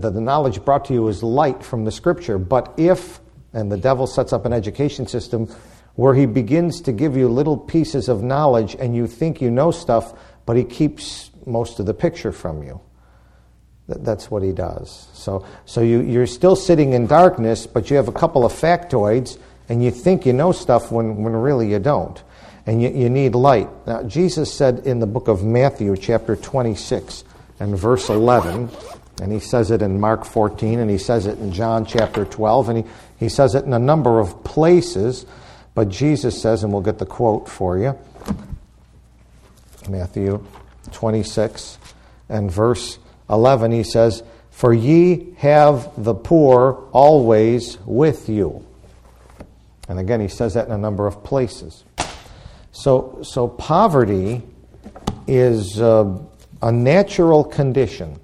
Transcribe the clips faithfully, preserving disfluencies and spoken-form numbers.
the, the knowledge brought to you is light from the Scripture. But if, and the devil sets up an education system where he begins to give you little pieces of knowledge and you think you know stuff, but he keeps most of the picture from you. That's what he does. So so you, you're still sitting in darkness, but you have a couple of factoids, and you think you know stuff when, when really you don't. And you, you need light. Now, Jesus said in the book of Matthew, chapter twenty-six, and verse eleven, and he says it in Mark fourteen, and he says it in John chapter twelve, and he, he says it in a number of places, but Jesus says, and we'll get the quote for you, Matthew twenty-six, and verse eleven, he says, "For ye have the poor always with you." And again, he says that in a number of places. So, so poverty is uh, a natural condition.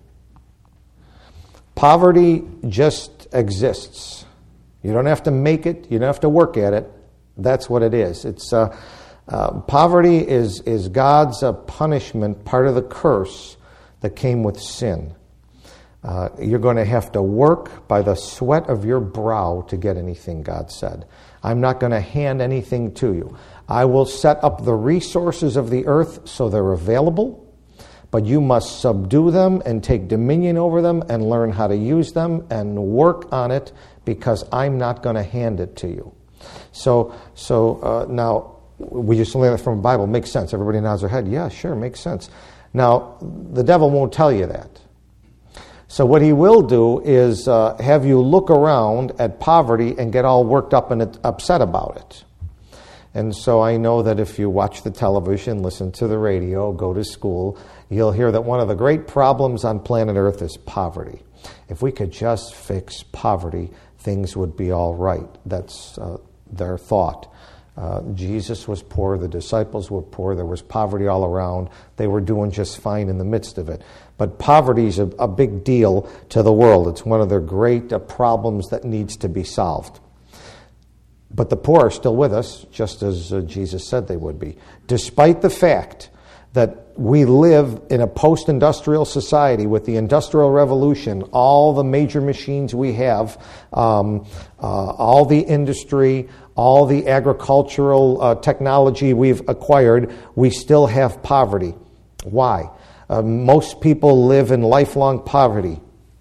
Poverty just exists. You don't have to make it. You don't have to work at it. That's what it is. It's uh, uh, poverty is is God's uh, punishment, part of the curse that came with sin. Uh, you're going to have to work by the sweat of your brow to get anything, God said. I'm not going to hand anything to you. I will set up the resources of the earth so they're available, but you must subdue them and take dominion over them and learn how to use them and work on it, because I'm not going to hand it to you. So, so uh, now, we just learned that from the Bible. Makes sense. Everybody nods their head. Yeah, sure, makes sense. Now, the devil won't tell you that. So what he will do is uh, have you look around at poverty and get all worked up and upset about it. And so I know that if you watch the television, listen to the radio, go to school, you'll hear that one of the great problems on planet Earth is poverty. If we could just fix poverty, things would be all right. That's uh, their thought. Uh, Jesus was poor, the disciples were poor, there was poverty all around. They were doing just fine in the midst of it. But poverty is a, a big deal to the world. It's one of their great uh, problems that needs to be solved. But the poor are still with us, just as uh, Jesus said they would be, despite the fact that we live in a post-industrial society with the Industrial Revolution, all the major machines we have, um, uh, all the industry, all the agricultural uh, technology we've acquired, we still have poverty. Why? Uh, most people live in lifelong poverty.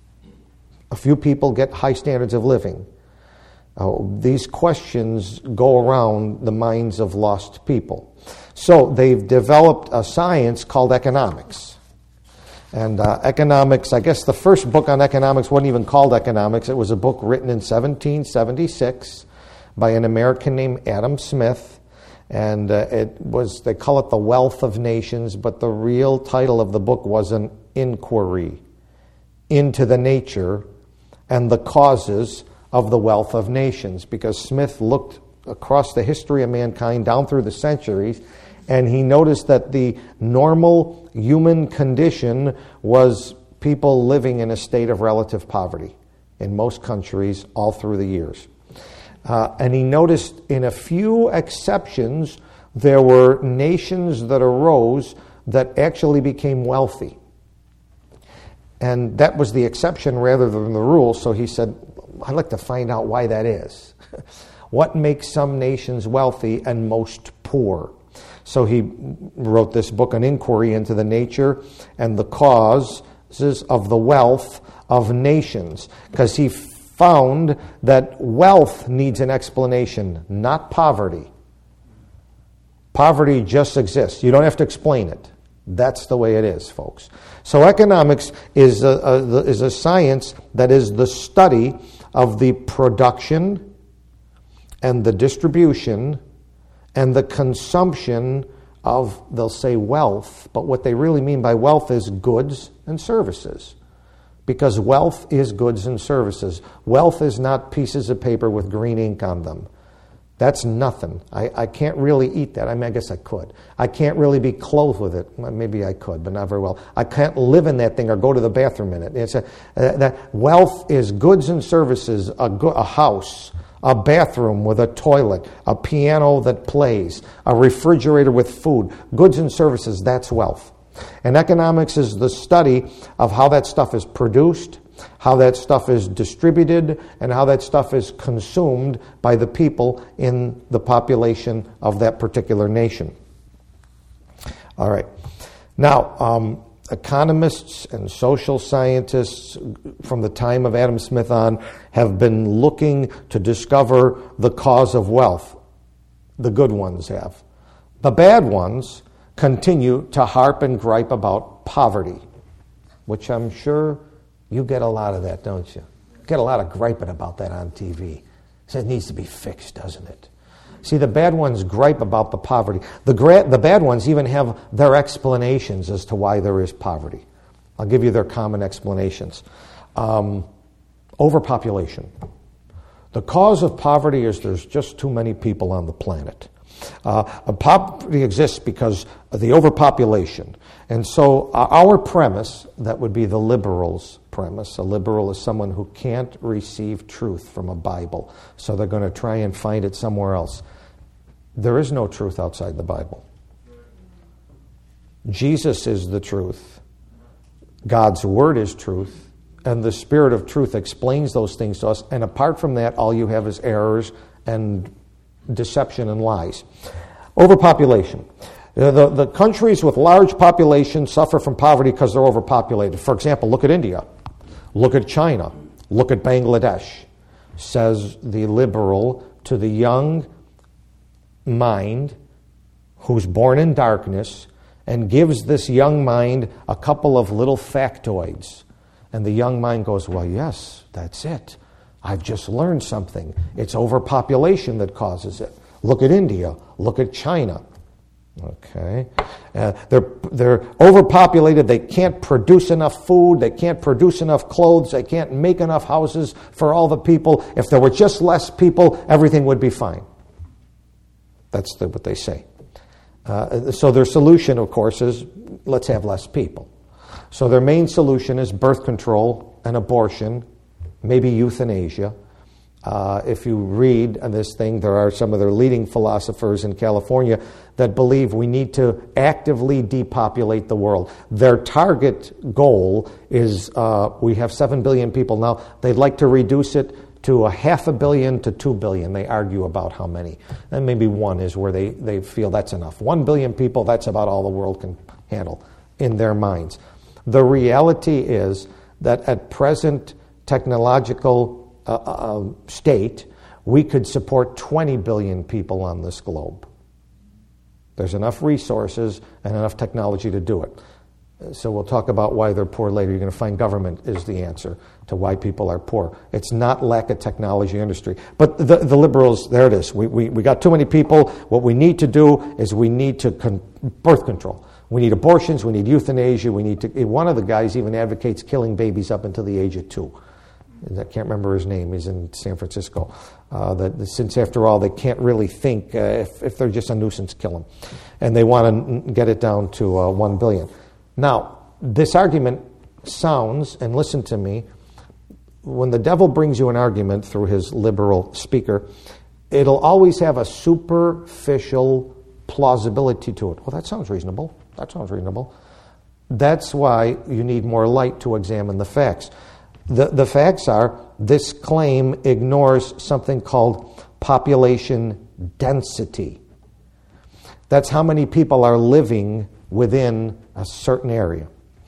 A few people get high standards of living. Uh, these questions go around the minds of lost people. So they've developed a science called economics. And uh, economics, I guess the first book on economics wasn't even called economics. It was a book written in seventeen seventy-six by an American named Adam Smith. And uh, it was, they call it The Wealth of Nations, but the real title of the book was an inquiry into the nature and the causes of the wealth of nations, because Smith looked across the history of mankind down through the centuries, and he noticed that the normal human condition was people living in a state of relative poverty in most countries all through the years. Uh, and he noticed in a few exceptions there were nations that arose that actually became wealthy. And that was the exception rather than the rule, so he said, I'd like to find out why that is. What makes some nations wealthy and most poor? So he wrote this book, An Inquiry into the Nature and the Causes of the Wealth of Nations, because he found that wealth needs an explanation, not poverty. Poverty just exists. You don't have to explain it. That's the way it is, folks. So economics is a, a, is a science that is the study of the production and the distribution and the consumption of, they'll say wealth, but what they really mean by wealth is goods and services. Because wealth is goods and services. Wealth is not pieces of paper with green ink on them. That's nothing. I, I can't really eat that. I mean, I guess I could. I can't really be clothed with it. Well, maybe I could, but not very well. I can't live in that thing or go to the bathroom in it. It's a, uh, that wealth is goods and services, a, go- a house, a bathroom with a toilet, a piano that plays, a refrigerator with food. Goods and services, that's wealth. And economics is the study of how that stuff is produced, how that stuff is distributed, and how that stuff is consumed by the people in the population of that particular nation. All right. Now, um, economists and social scientists from the time of Adam Smith on have been looking to discover the cause of wealth. The good ones have. The bad ones continue to harp and gripe about poverty, which I'm sure you get a lot of that, don't you? Get a lot of griping about that on T V. So it needs to be fixed, doesn't it? See, the bad ones gripe about the poverty. The, gra- the bad ones even have their explanations as to why there is poverty. I'll give you their common explanations. Um, overpopulation. The cause of poverty is there's just too many people on the planet. Uh, poverty exists because of the overpopulation. And so uh, our premise, that would be the liberals' premise. A liberal is someone who can't receive truth from a Bible, so they're going to try and find it somewhere else. There is no truth outside the Bible. Jesus is the truth. God's Word is truth. And the Spirit of truth explains those things to us. And apart from that, all you have is errors and deception and lies. Overpopulation. The, the, the countries with large populations suffer from poverty because they're overpopulated. For example, look at India. Look at China. Look at Bangladesh. Says the liberal to the young mind who's born in darkness and gives this young mind a couple of little factoids. And the young mind goes, well, yes, that's it. I've just learned something. It's overpopulation that causes it. Look at India. Look at China. Okay. Uh, they're, they're overpopulated. They can't produce enough food. They can't produce enough clothes. They can't make enough houses for all the people. If there were just less people, everything would be fine. That's the, what they say. Uh, so their solution, of course, is let's have less people. So their main solution is birth control and abortion, maybe euthanasia. Uh, if you read this thing, there are some of their leading philosophers in California that believe we need to actively depopulate the world. Their target goal is uh, we have seven billion people now. They'd like to reduce it to a half a billion to two billion. They argue about how many. And maybe one is where they, they feel that's enough. One billion people, that's about all the world can handle in their minds. The reality is that at present technological uh, uh, state, we could support twenty billion people on this globe. There's enough resources and enough technology to do it. So we'll talk about why they're poor later. You're going to find government is the answer to why people are poor. It's not lack of technology industry. But the, the liberals, there it is. We, we, we got too many people. What we need to do is we need to con- birth control. We need abortions. We need euthanasia. We need to. One of the guys even advocates killing babies up until the age of two. I can't remember his name. He's in San Francisco. Uh, that since after all they can't really think uh, if, if they're just a nuisance, kill them, and they want to get it down to uh, one billion. Now, this argument sounds, and listen to me, when the devil brings you an argument through his liberal speaker, it'll always have a superficial plausibility to it. Well, that sounds reasonable. That sounds reasonable. That's why you need more light to examine the facts. The, the facts are this claim ignores something called population density. That's how many people are living within a certain area.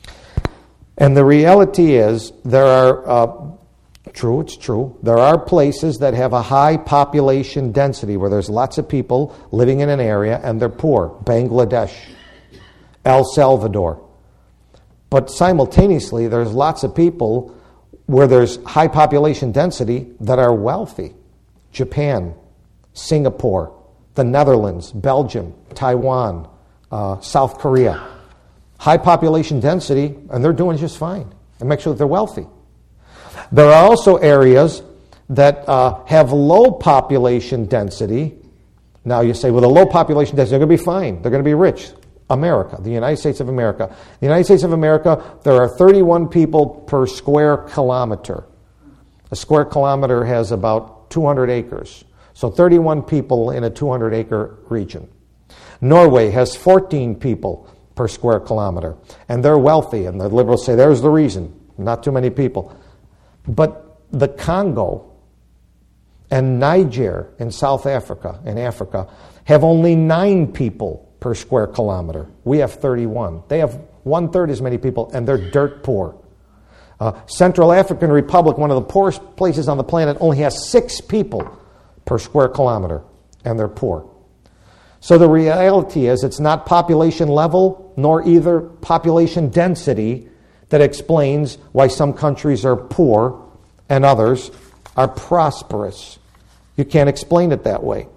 And the reality is there are, uh, true, it's true, there are places that have a high population density where there's lots of people living in an area and they're poor. Bangladesh, El Salvador. But simultaneously, there's lots of people where there's high population density that are wealthy. Japan, Singapore, the Netherlands, Belgium, Taiwan, uh, South Korea. High population density, and they're doing just fine. And make sure that they're wealthy. There are also areas that uh, have low population density. Now you say, well, the low population density, they're going to be fine. They're going to be rich. America, the United States of America. The United States of America, there are thirty-one people per square kilometer. A square kilometer has about two hundred acres. So thirty-one people in a two hundred acre region. Norway has fourteen people per square kilometer. And they're wealthy, and the liberals say there's the reason. Not too many people. But the Congo and Niger in South Africa, in Africa, have only nine people per square kilometer. We have thirty-one. They have one-third as many people, and they're dirt poor. Uh, Central African Republic, one of the poorest places on the planet, only has six people per square kilometer, and they're poor. So the reality is it's not population level nor either population density that explains why some countries are poor and others are prosperous. You can't explain it that way.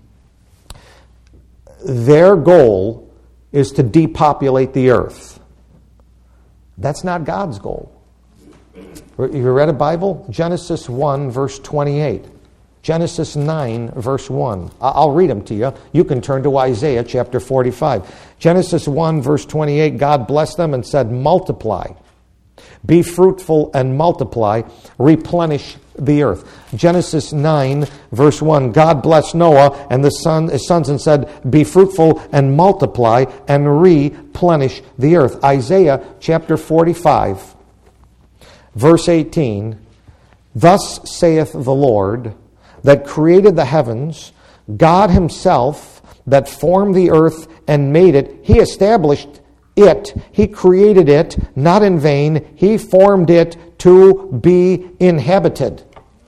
Their goal is to depopulate the earth. That's not God's goal. You read a Bible? Genesis one, verse twenty-eight. Genesis nine, verse one. I'll read them to you. You can turn to Isaiah chapter forty-five. Genesis one, verse twenty-eight, God blessed them and said, multiply. Be fruitful and multiply. Replenish the earth. Genesis nine, verse one, God blessed Noah and the son, his sons and said, be fruitful and multiply and replenish the earth. Isaiah chapter forty-five, verse eighteen, thus saith the Lord, that created the heavens, God himself that formed the earth and made it. He established it. He created it, not in vain. He formed it to be inhabited.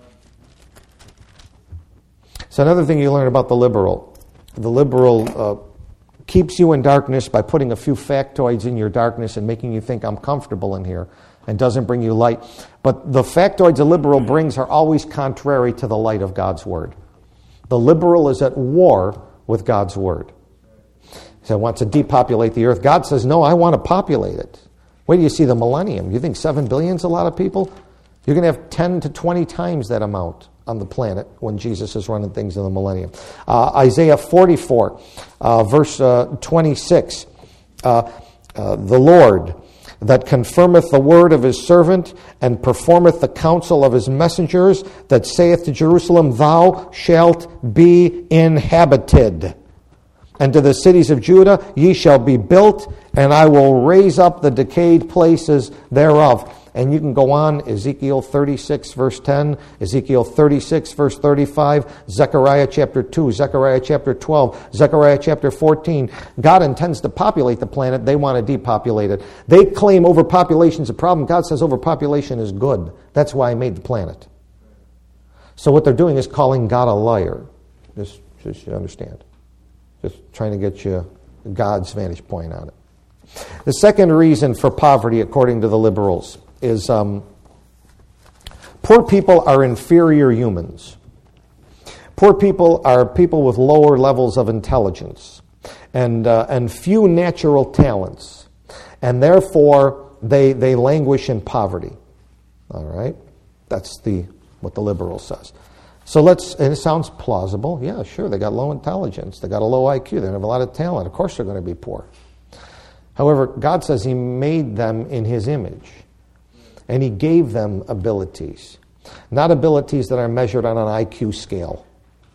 So another thing you learn about the liberal. The liberal uh, keeps you in darkness by putting a few factoids in your darkness and making you think I'm comfortable in here, and doesn't bring you light. But the factoids a liberal brings are always contrary to the light of God's Word. The liberal is at war with God's Word. He wants to depopulate the earth. God says, no, I want to populate it. Wait till you see the millennium. You think seven billion is a lot of people? You're going to have ten to twenty times that amount on the planet when Jesus is running things in the millennium. Uh, Isaiah forty-four, uh, verse uh, twenty-six. Uh, uh, the Lord that confirmeth the word of his servant, and performeth the counsel of his messengers, that saith to Jerusalem, thou shalt be inhabited. And to the cities of Judah, ye shall be built, and I will raise up the decayed places thereof. And you can go on, Ezekiel thirty-six, verse ten, Ezekiel thirty-six, verse thirty-five, Zechariah chapter two, Zechariah chapter twelve, Zechariah chapter fourteen. God intends to populate the planet. They want to depopulate it. They claim overpopulation is a problem. God says overpopulation is good. That's why I made the planet. So what they're doing is calling God a liar. Just, just you understand. Just trying to get you God's vantage point on it. The second reason for poverty, according to the liberals, is um, poor people are inferior humans. Poor people are people with lower levels of intelligence and uh, and few natural talents, and therefore they they languish in poverty. All right, that's the what the liberal says. So let's, and it sounds plausible. Yeah, sure, they got low intelligence, they got a low I Q, they don't have a lot of talent. Of course they're going to be poor. However, God says He made them in His image. And He gave them abilities. Not abilities that are measured on an I Q scale.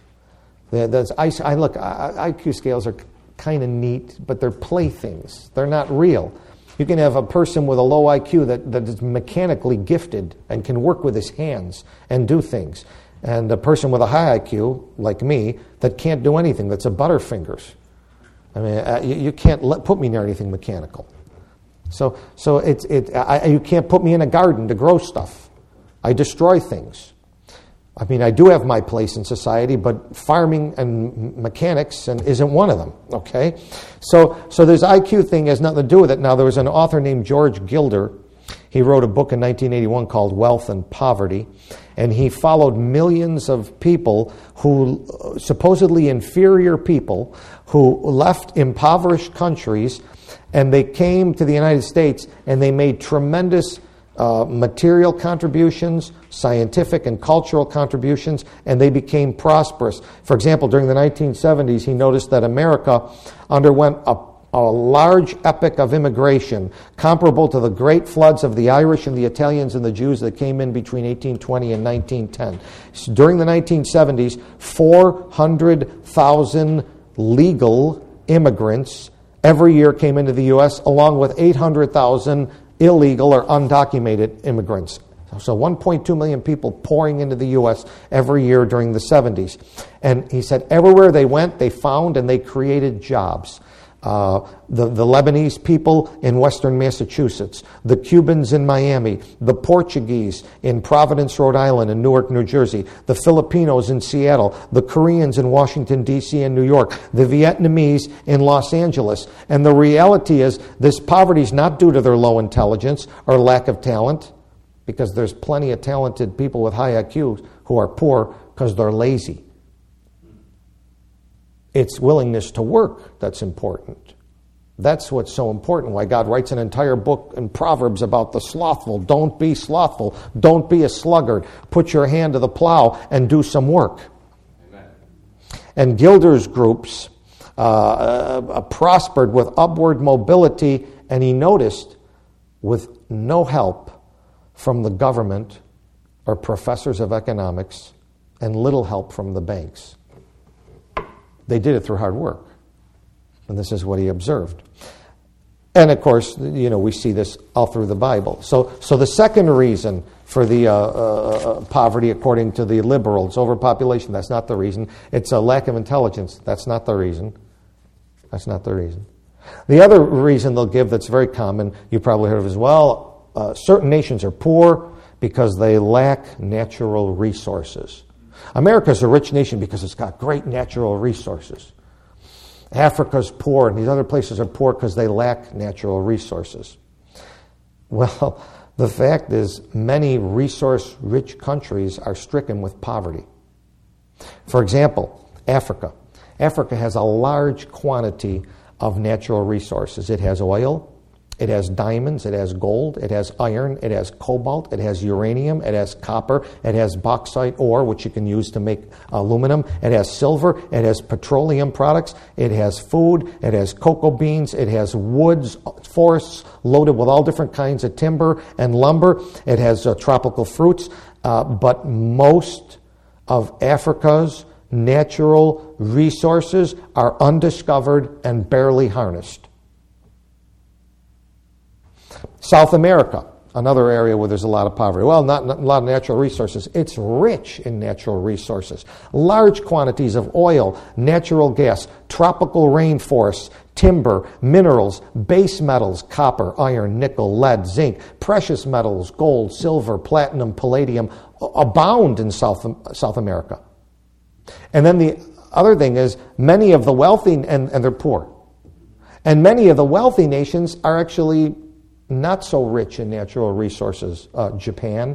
That's, I, I look, I Q scales are kind of neat, but they're playthings. They're not real. You can have a person with a low I Q that, that is mechanically gifted and can work with his hands and do things. And a person with a high I Q, like me, that can't do anything, that's a butterfingers. I mean, uh, you, you can't let, put me near anything mechanical. So, so it's it. I, you can't put me in a garden to grow stuff. I destroy things. I mean, I do have my place in society, but farming and mechanics and isn't one of them. Okay, so so this I Q thing has nothing to do with it. Now, there was an author named George Gilder. He wrote a book in nineteen eighty-one called Wealth and Poverty, and he followed millions of people who, supposedly inferior people, who left impoverished countries, and they came to the United States, and they made tremendous uh, material contributions, scientific and cultural contributions, and they became prosperous. For example, during the nineteen seventies, he noticed that America underwent a a large epic of immigration comparable to the great floods of the Irish and the Italians and the Jews that came in between eighteen twenty and nineteen ten. So during the nineteen seventies, four hundred thousand legal immigrants every year came into the U S, along with eight hundred thousand illegal or undocumented immigrants. So one point two million people pouring into the U S every year during the seventies. And he said everywhere they went, they found and they created jobs. Uh, the, the Lebanese people in western Massachusetts, the Cubans in Miami, the Portuguese in Providence, Rhode Island, and Newark, New Jersey, the Filipinos in Seattle, the Koreans in Washington, D C and New York, the Vietnamese in Los Angeles. And the reality is this poverty is not due to their low intelligence or lack of talent, because there's plenty of talented people with high I Qs who are poor because they're lazy. It's willingness to work that's important. That's what's so important, why God writes an entire book in Proverbs about the slothful. Don't be slothful. Don't be a sluggard. Put your hand to the plow and do some work. Amen. And Gilder's groups uh, uh, prospered with upward mobility, and he noticed with no help from the government or professors of economics and little help from the banks. They did it through hard work. And this is what he observed. And of course, you know, we see this all through the Bible. So so the second reason for the uh, uh, poverty, according to the liberals, overpopulation, that's not the reason. It's a lack of intelligence. That's not the reason. That's not the reason. The other reason they'll give that's very common, you probably heard of as well, uh, certain nations are poor because they lack natural resources. America's a rich nation because it's got great natural resources. Africa's poor, and these other places are poor because they lack natural resources. Well, the fact is, many resource-rich countries are stricken with poverty. For example, Africa. Africa has a large quantity of natural resources. It has oil, it has diamonds, it has gold, it has iron, it has cobalt, it has uranium, it has copper, it has bauxite ore, which you can use to make aluminum, it has silver, it has petroleum products, it has food, it has cocoa beans, it has woods, forests loaded with all different kinds of timber and lumber, it has uh, tropical fruits, uh, but most of Africa's natural resources are undiscovered and barely harnessed. South America, another area where there's a lot of poverty. Well, not, not a lot of natural resources. It's rich in natural resources. Large quantities of oil, natural gas, tropical rainforests, timber, minerals, base metals, copper, iron, nickel, lead, zinc, precious metals, gold, silver, platinum, palladium, abound in South, South America. And then the other thing is, many of the wealthy, and, and they're poor, and many of the wealthy nations are actually not so rich in natural resources. Uh, Japan,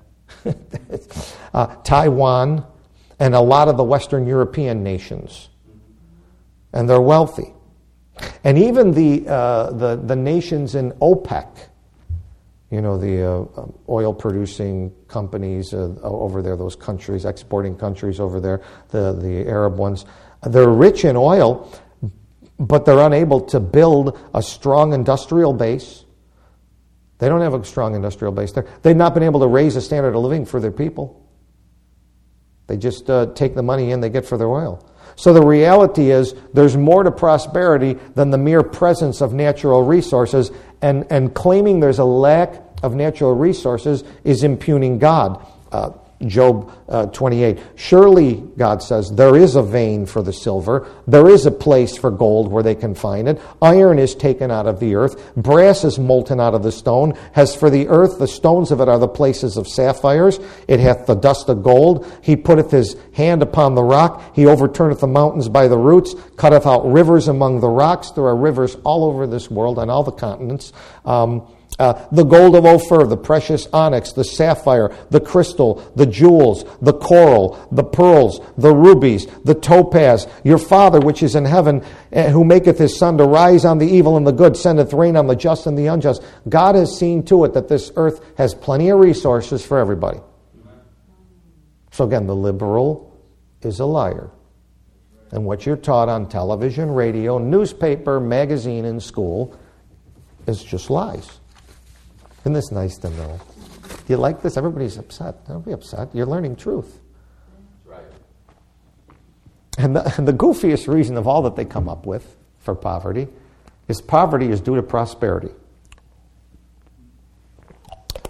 uh, Taiwan, and a lot of the Western European nations. And they're wealthy. And even the uh, the, the nations in OPEC, you know, the uh, oil-producing companies uh, over there, those countries, exporting countries over there, the, the Arab ones, they're rich in oil, but they're unable to build a strong industrial base. They don't have a strong industrial base there. They've not been able to raise the standard of living for their people. They just uh, take the money in they get for their oil. So the reality is there's more to prosperity than the mere presence of natural resources, and, and claiming there's a lack of natural resources is impugning God. Uh, Job uh, twenty-eight. Surely, God says, there is a vein for the silver. There is a place for gold where they can find it. Iron is taken out of the earth. Brass is molten out of the stone. As for the earth, the stones of it are the places of sapphires. It hath the dust of gold. He putteth his hand upon the rock. He overturneth the mountains by the roots. Cutteth out rivers among the rocks. There are rivers all over this world, on all the continents. Um, Uh, the gold of Ophir, the precious onyx, the sapphire, the crystal, the jewels, the coral, the pearls, the rubies, the topaz. Your Father which is in heaven, uh, who maketh his sun to rise on the evil and the good, sendeth rain on the just and the unjust. God has seen to it that this earth has plenty of resources for everybody. So again, the liberal is a liar. And what you're taught on television, radio, newspaper, magazine, and school is just lies. Isn't this nice to know? Do you like this? Everybody's upset. Don't be upset. You're learning truth. Right. And the, and the goofiest reason of all that they come up with for poverty is poverty is due to prosperity.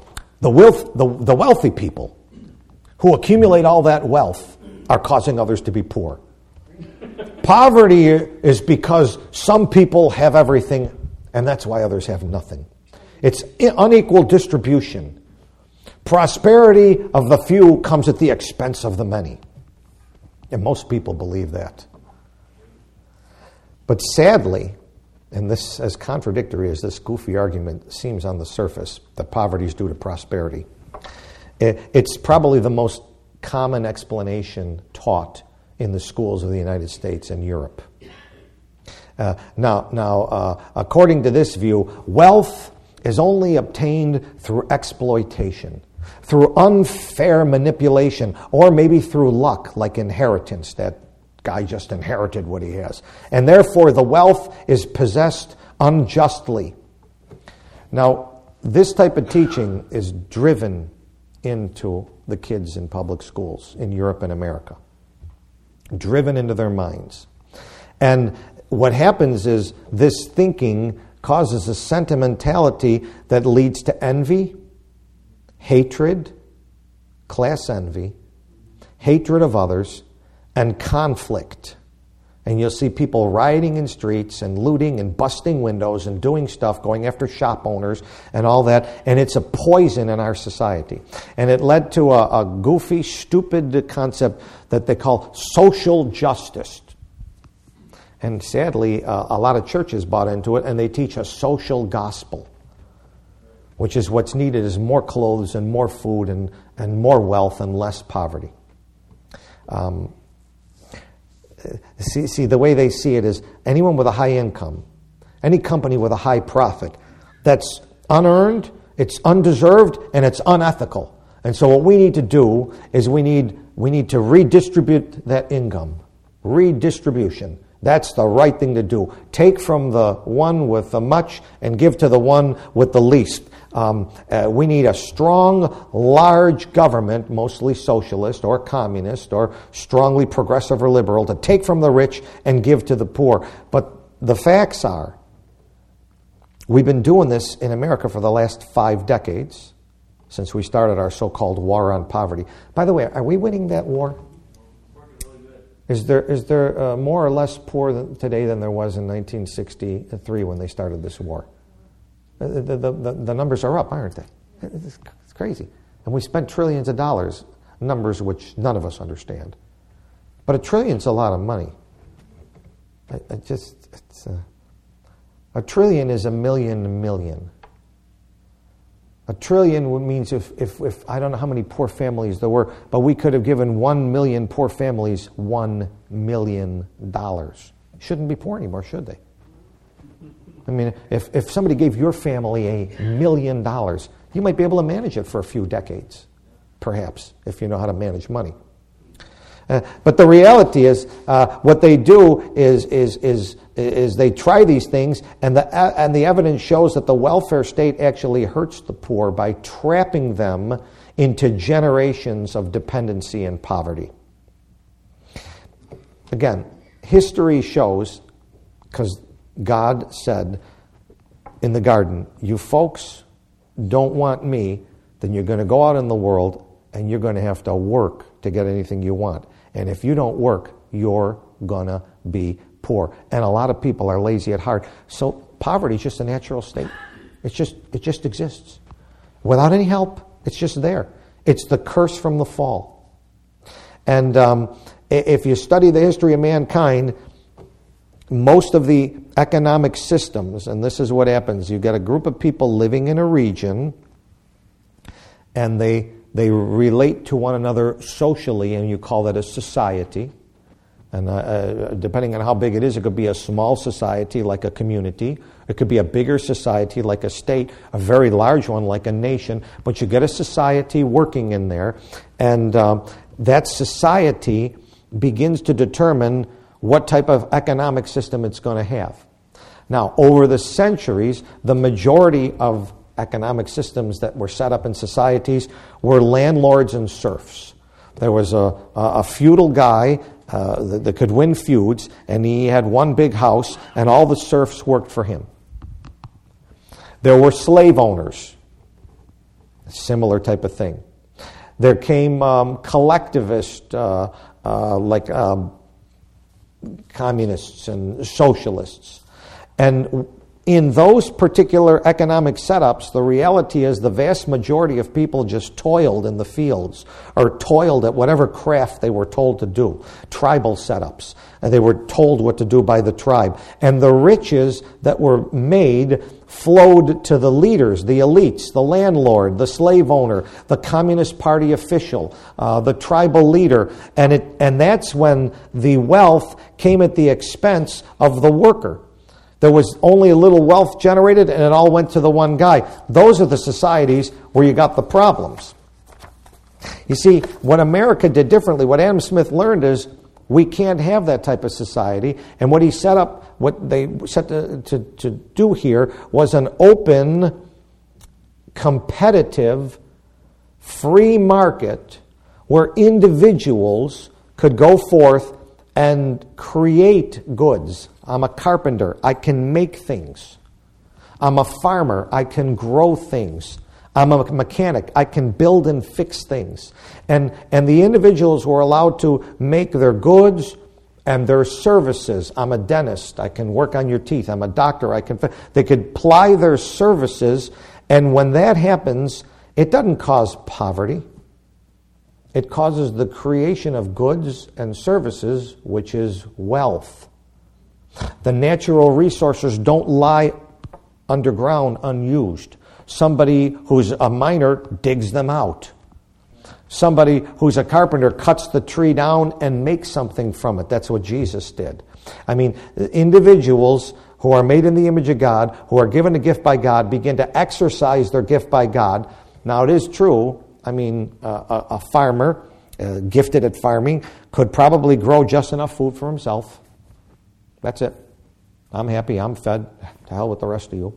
The, wealth, the, the wealthy people who accumulate all that wealth are causing others to be poor. Poverty is because some people have everything, and that's why others have nothing. It's unequal distribution. Prosperity of the few comes at the expense of the many. And most people believe that. But sadly, and this, as contradictory as this goofy argument seems on the surface, that poverty is due to prosperity, it's probably the most common explanation taught in the schools of the United States and Europe. Uh, now, now uh, according to this view, wealth is only obtained through exploitation, through unfair manipulation, or maybe through luck, like inheritance. That guy just inherited what he has. And therefore, the wealth is possessed unjustly. Now, this type of teaching is driven into the kids in public schools in Europe and America. Driven into their minds. And what happens is this thinking causes a sentimentality that leads to envy, hatred, class envy, hatred of others, and conflict. And you'll see people rioting in streets and looting and busting windows and doing stuff, going after shop owners and all that. And it's a poison in our society. And it led to a, a goofy, stupid concept that they call social justice. And sadly, uh, a lot of churches bought into it, and they teach a social gospel, which is what's needed is more clothes and more food and, and more wealth and less poverty. Um, see, see, the way they see it is anyone with a high income, any company with a high profit, that's unearned, it's undeserved, and it's unethical. And so what we need to do is we need we need to redistribute that income. Redistribution. That's the right thing to do. Take from the one with the much and give to the one with the least. Um, uh, we need a strong, large government, mostly socialist or communist or strongly progressive or liberal, to take from the rich and give to the poor. But the facts are, we've been doing this in America for the last five decades, since we started our so-called war on poverty. By the way, are we winning that war? Is there is there uh, more or less poor than, today than there was in nineteen sixty-three when they started this war? The, the, the, the numbers are up, aren't they? It's, it's crazy. And we spent trillions of dollars, numbers which none of us understand. But a trillion's a lot of money. I, I just it's a, a trillion is a million million. A trillion means if, if, if, I don't know how many poor families there were, but we could have given one million poor families one million dollars. Shouldn't be poor anymore, should they? I mean, if, if somebody gave your family a million dollars, you might be able to manage it for a few decades, perhaps, if you know how to manage money. Uh, but the reality is, uh, what they do is, is, is, is they try these things, and the, uh, and the evidence shows that the welfare state actually hurts the poor by trapping them into generations of dependency and poverty. Again, history shows, because God said in the garden, you folks don't want me, then you're going to go out in the world and you're going to have to work to get anything you want. And if you don't work, you're going to be poor. And a lot of people are lazy at heart. So poverty is just a natural state. It's just it just exists. Without any help, it's just there. It's the curse from the fall. And um, if you study the history of mankind, most of the economic systems, and this is what happens, you've got a group of people living in a region, and they They relate to one another socially, and you call that a society. And uh, uh, depending on how big it is, it could be a small society like a community. It could be a bigger society like a state, a very large one like a nation. But you get a society working in there, and um, that society begins to determine what type of economic system it's going to have. Now, over the centuries, the majority of economic systems that were set up in societies were landlords and serfs. There was a, a feudal guy uh, that, that could win feuds, and he had one big house, and all the serfs worked for him. There were slave owners. Similar type of thing. There came um, collectivist, uh, uh, like um, communists and socialists. And in those particular economic setups, the reality is the vast majority of people just toiled in the fields or toiled at whatever craft they were told to do. Tribal setups. And they were told what to do by the tribe. And the riches that were made flowed to the leaders, the elites, the landlord, the slave owner, the Communist Party official, uh, the tribal leader. And it, and that's when the wealth came at the expense of the worker. There was only a little wealth generated, and it all went to the one guy. Those are the societies where you got the problems. You see, what America did differently, what Adam Smith learned is we can't have that type of society. And what he set up, what they set to, to, to do here was an open, competitive, free market where individuals could go forth and create goods. I'm a carpenter. I can make things. I'm a farmer. I can grow things. I'm a mechanic. I can build and fix things. And, and the individuals were allowed to make their goods and their services. I'm a dentist. I can work on your teeth. I'm a doctor. I can. They could ply their services. And when that happens, it doesn't cause poverty. It causes the creation of goods and services, which is wealth. The natural resources don't lie underground unused. Somebody who's a miner digs them out. Somebody who's a carpenter cuts the tree down and makes something from it. That's what Jesus did. I mean, individuals who are made in the image of God, who are given a gift by God, begin to exercise their gift by God. Now, it is true. I mean, uh, a, a farmer, uh, gifted at farming, could probably grow just enough food for himself. That's it. I'm happy. I'm fed. To hell with the rest of you.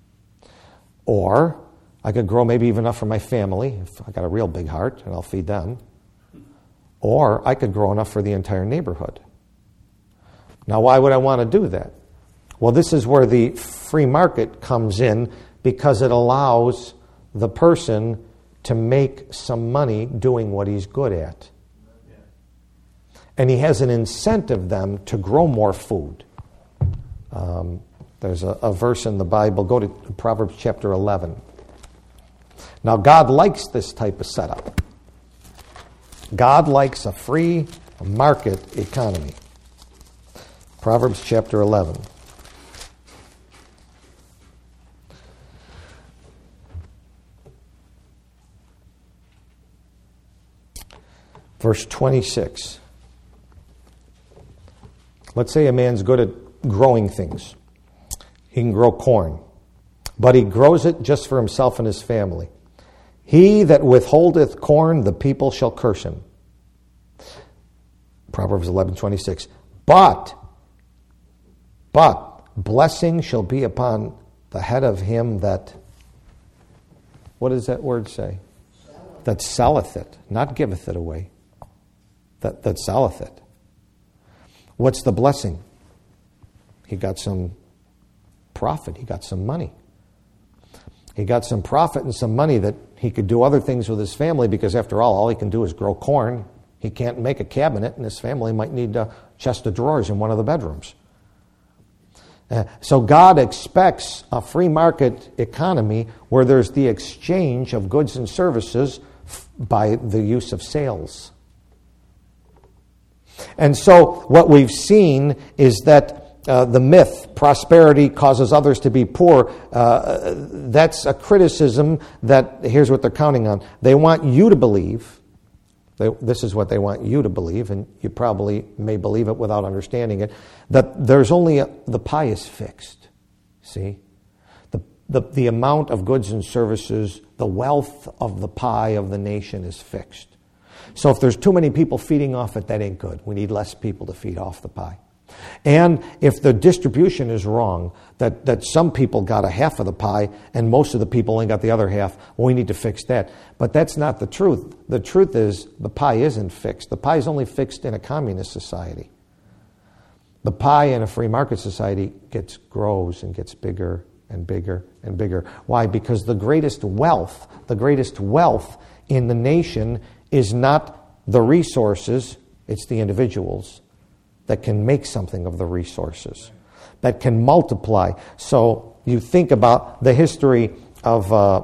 Or I could grow maybe even enough for my family, if I got a real big heart, and I'll feed them. Or I could grow enough for the entire neighborhood. Now, why would I want to do that? Well, this is where the free market comes in, because it allows the person to make some money doing what he's good at. And he has an incentive then to grow more food. Um, there's a, a verse in the Bible. Go to Proverbs chapter eleven. Now, God likes this type of setup. God likes a free market economy. Proverbs chapter eleven. Verse twenty-six. Let's say a man's good at growing things. He can grow corn, but he grows it just for himself and his family. He that withholdeth corn, the people shall curse him. Proverbs eleven twenty-six. But, but, blessing shall be upon the head of him that, what does that word say? That selleth it, not giveth it away. That, that selleth it. What's the blessing? He got some profit. He got some money. He got some profit and some money that he could do other things with his family, because after all, all he can do is grow corn. He can't make a cabinet, and his family might need a chest of drawers in one of the bedrooms. Uh, so God expects a free market economy where there's the exchange of goods and services f- by the use of sales. And so what we've seen is that uh, the myth, prosperity causes others to be poor, uh, that's a criticism that, here's what they're counting on. They want you to believe, they, this is what they want you to believe, and you probably may believe it without understanding it, that there's only, a, the pie is fixed, see? The, the, the amount of goods and services, the wealth of the pie of the nation is fixed. So if there's too many people feeding off it, that ain't good. We need less people to feed off the pie. And if the distribution is wrong, that, that some people got a half of the pie and most of the people only got the other half, well, we need to fix that. But that's not the truth. The truth is the pie isn't fixed. The pie is only fixed in a communist society. The pie in a free market society gets grows and gets bigger and bigger and bigger. Why? Because the greatest wealth, the greatest wealth in the nation is not the resources, it's the individuals that can make something of the resources, that can multiply. So you think about the history of uh,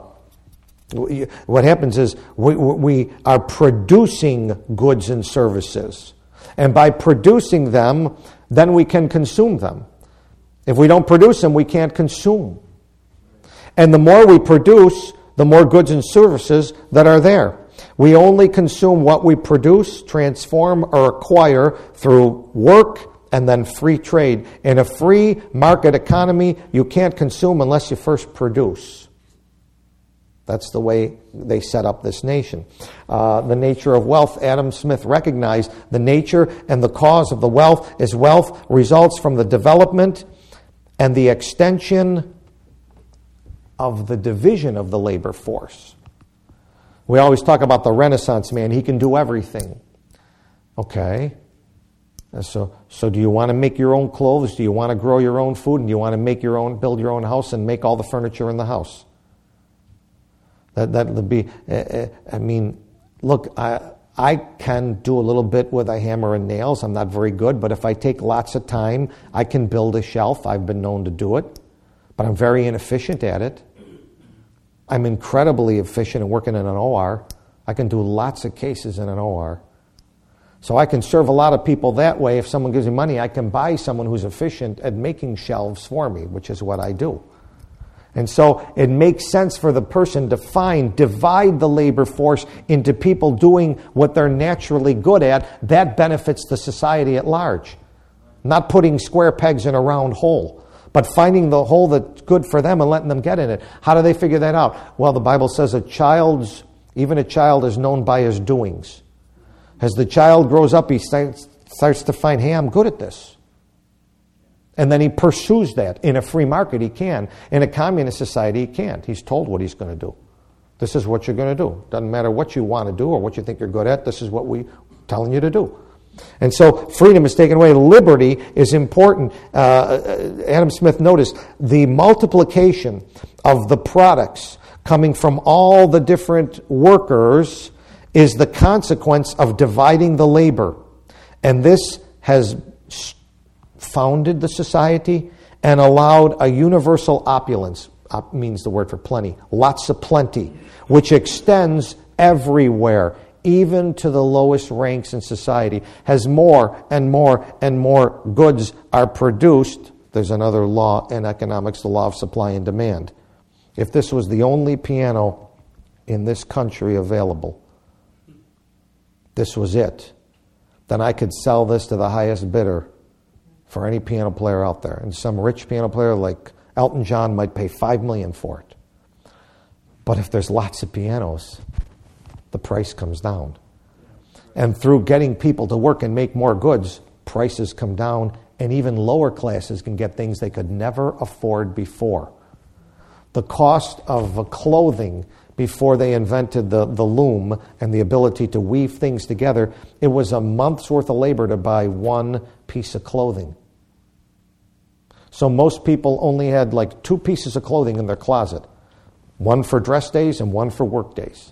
what happens is we, we are producing goods and services. And by producing them, then we can consume them. If we don't produce them, we can't consume. And the more we produce, the more goods and services that are there. We only consume what we produce, transform, or acquire through work and then free trade. In a free market economy, you can't consume unless you first produce. That's the way they set up this nation. Uh, the nature of wealth, Adam Smith recognized the nature and the cause of the wealth is wealth results from the development and the extension of the division of the labor force. We always talk about the Renaissance man. He can do everything. Okay. So, so do you want to make your own clothes? Do you want to grow your own food? And do you want to make your own, build your own house and make all the furniture in the house? That that would be. Uh, I mean, look, I I can do a little bit with a hammer and nails. I'm not very good, but if I take lots of time, I can build a shelf. I've been known to do it, but I'm very inefficient at it. I'm incredibly efficient at working in an O R. I can do lots of cases in an O R. So I can serve a lot of people that way. If someone gives me money, I can buy someone who's efficient at making shelves for me, which is what I do. And so it makes sense for the person to find, divide the labor force into people doing what they're naturally good at. That benefits the society at large. Not putting square pegs in a round hole, but finding the hole that's good for them and letting them get in it. How do they figure that out? Well, the Bible says a child's, even a child is known by his doings. As the child grows up, he starts, starts to find, hey, I'm good at this. And then he pursues that. In a free market, he can. In a communist society, he can't. He's told what he's going to do. This is what you're going to do. Doesn't matter what you want to do or what you think you're good at. This is what we're telling you to do. And so freedom is taken away. Liberty is important. Uh, Adam Smith noticed the multiplication of the products coming from all the different workers is the consequence of dividing the labor. And this has founded the society and allowed a universal opulence, op means the word for plenty, lots of plenty, which extends everywhere, even to the lowest ranks in society. As more and more and more goods are produced, there's another law in economics, the law of supply and demand. If this was the only piano in this country available, this was it, then I could sell this to the highest bidder for any piano player out there. And some rich piano player like Elton John might pay five million dollars for it. But if there's lots of pianos, the price comes down. And through getting people to work and make more goods, prices come down, and even lower classes can get things they could never afford before. The cost of clothing before they invented the, the loom and the ability to weave things together, it was a month's worth of labor to buy one piece of clothing. So most people only had like two pieces of clothing in their closet, one for dress days and one for work days.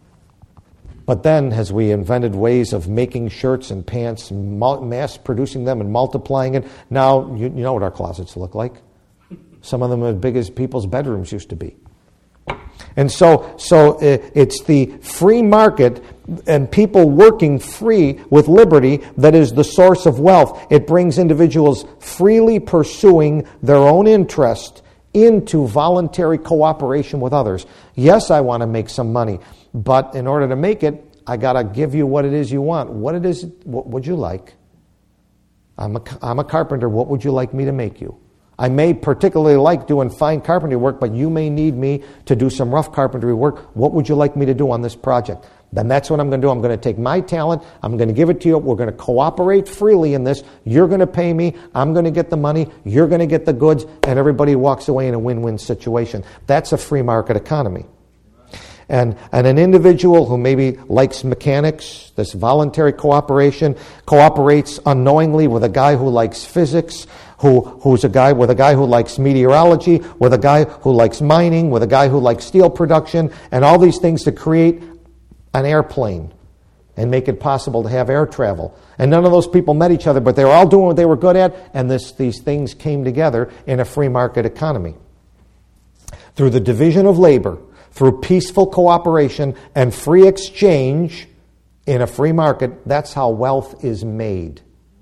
But then, as we invented ways of making shirts and pants, mass producing them and multiplying it, now you, you know what our closets look like. Some of them are as big as people's bedrooms used to be. And so, so it's the free market and people working free with liberty that is the source of wealth. It brings individuals freely pursuing their own interest into voluntary cooperation with others. Yes, I want to make some money, but in order to make it, I got to give you what it is you want. What it is, what would you like? I'm a, I'm a carpenter. What would you like me to make you? I may particularly like doing fine carpentry work, but you may need me to do some rough carpentry work. What would you like me to do on this project? Then that's what I'm going to do. I'm going to take my talent. I'm going to give it to you. We're going to cooperate freely in this. You're going to pay me. I'm going to get the money. You're going to get the goods. And everybody walks away in a win-win situation. That's a free market economy. And, and an individual who maybe likes mechanics, this voluntary cooperation, cooperates unknowingly with a guy who likes physics, who who's a guy with a guy who likes meteorology, with a guy who likes mining, with a guy who likes steel production, and all these things to create an airplane and make it possible to have air travel. And none of those people met each other, but they were all doing what they were good at, and this, these things came together in a free market economy. Through the division of labor, through peaceful cooperation and free exchange in a free market, that's how wealth is made.